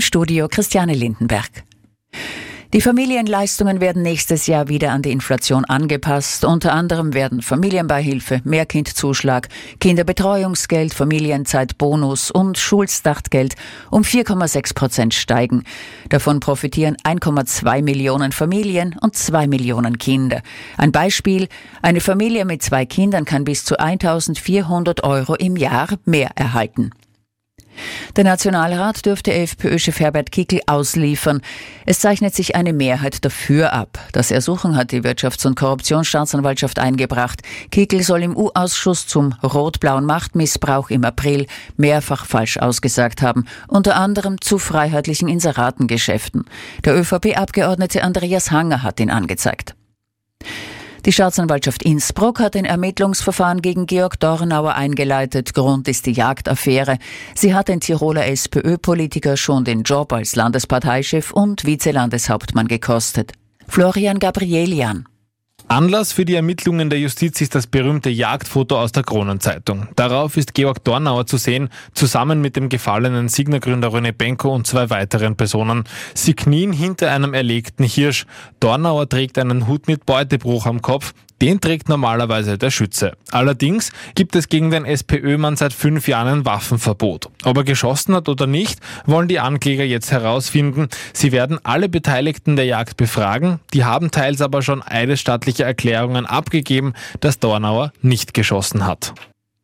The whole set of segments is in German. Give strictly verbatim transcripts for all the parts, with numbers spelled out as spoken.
Studio Christiane Lindenberg. Die Familienleistungen werden nächstes Jahr wieder an die Inflation angepasst. Unter anderem werden Familienbeihilfe, Mehrkindzuschlag, Kinderbetreuungsgeld, Familienzeitbonus und Schulstartgeld um vier Komma sechs Prozent steigen. Davon profitieren eins Komma zwei Millionen Familien und zwei Millionen Kinder. Ein Beispiel: Eine Familie mit zwei Kindern kann bis zu eintausendvierhundert Euro im Jahr mehr erhalten. Der Nationalrat dürfte FPÖ-Chef Herbert Kickl ausliefern. Es zeichnet sich eine Mehrheit dafür ab. Das Ersuchen hat die Wirtschafts- und Korruptionsstaatsanwaltschaft eingebracht. Kickl soll im U-Ausschuss zum rot-blauen Machtmissbrauch im April mehrfach falsch ausgesagt haben, unter anderem zu freiheitlichen Inseratengeschäften. Der ÖVP-Abgeordnete Andreas Hanger hat ihn angezeigt. Die Staatsanwaltschaft Innsbruck hat ein Ermittlungsverfahren gegen Georg Dornauer eingeleitet. Grund ist die Jagdaffäre. Sie hat den Tiroler SPÖ-Politiker schon den Job als Landesparteichef und Vizelandeshauptmann gekostet. Florian Gabrielian. Anlass für die Ermittlungen der Justiz ist das berühmte Jagdfoto aus der Kronenzeitung. Darauf ist Georg Dornauer zu sehen, zusammen mit dem gefallenen Signa-Gründer René Benko und zwei weiteren Personen. Sie knien hinter einem erlegten Hirsch. Dornauer trägt einen Hut mit Beutebruch am Kopf. Den trägt normalerweise der Schütze. Allerdings gibt es gegen den SPÖ-Mann seit fünf Jahren ein Waffenverbot. Ob er geschossen hat oder nicht, wollen die Ankläger jetzt herausfinden. Sie werden alle Beteiligten der Jagd befragen. Die haben teils aber schon eidesstattliche Erklärungen abgegeben, dass Dornauer nicht geschossen hat.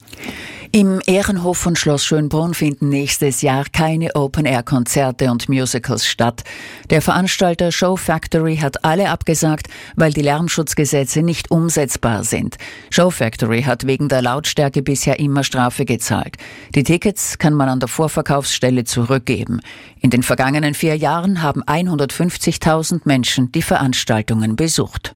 Im Ehrenhof von Schloss Schönbrunn finden nächstes Jahr keine Open-Air-Konzerte und Musicals statt. Der Veranstalter Show Factory hat alle abgesagt, weil die Lärmschutzgesetze nicht umsetzbar sind. Show Factory hat wegen der Lautstärke bisher immer Strafe gezahlt. Die Tickets kann man an der Vorverkaufsstelle zurückgeben. In den vergangenen vier Jahren haben hundertfünfzigtausend Menschen die Veranstaltungen besucht.